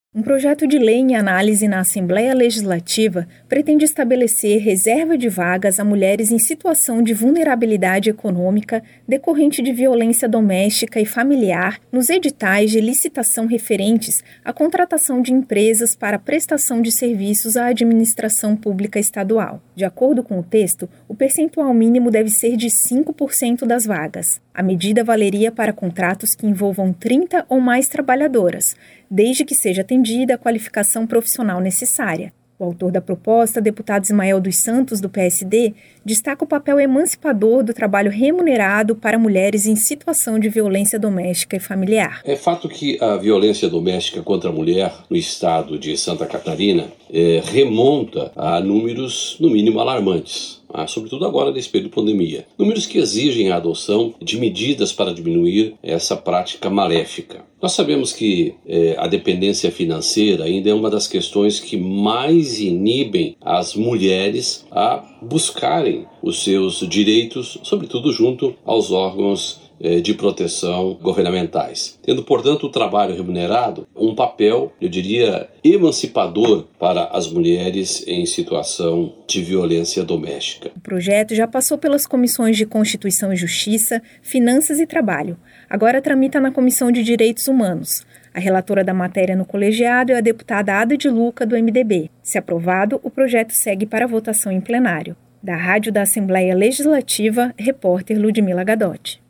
Um projeto de lei em análise na Assembleia Legislativa pretende estabelecer reserva de vagas a mulheres em situação de vulnerabilidade econômica decorrente de violência doméstica e familiar nos editais de licitação referentes à contratação de empresas para prestação de serviços à administração pública estadual. De acordo com o texto, o percentual mínimo deve ser de 5% das vagas. A medida valeria para contratos que envolvam 30 ou mais trabalhadoras, desde que seja atendida a qualificação profissional necessária. O autor da proposta, deputado Ismael dos Santos, do PSD, destaca o papel emancipador do trabalho remunerado para mulheres em situação de violência doméstica e familiar. É fato que a violência doméstica contra a mulher no estado de Santa Catarina remonta a números, no mínimo, alarmantes. Sobretudo agora nesse período de pandemia. Números que exigem a adoção de medidas para diminuir essa prática maléfica. Nós sabemos que a dependência financeira ainda é uma das questões que mais inibem as mulheres a buscarem os seus direitos, sobretudo junto aos órgãos de proteção governamentais. Tendo, portanto, o trabalho remunerado um papel, eu diria, emancipador para as mulheres em situação de violência doméstica. O projeto já passou pelas comissões de Constituição e Justiça, Finanças e Trabalho. Agora tramita na Comissão de Direitos Humanos. A relatora da matéria no colegiado é a deputada Ada de Luca, do MDB. Se aprovado, o projeto segue para votação em plenário. Da Rádio da Assembleia Legislativa, repórter Ludmila Gadotti.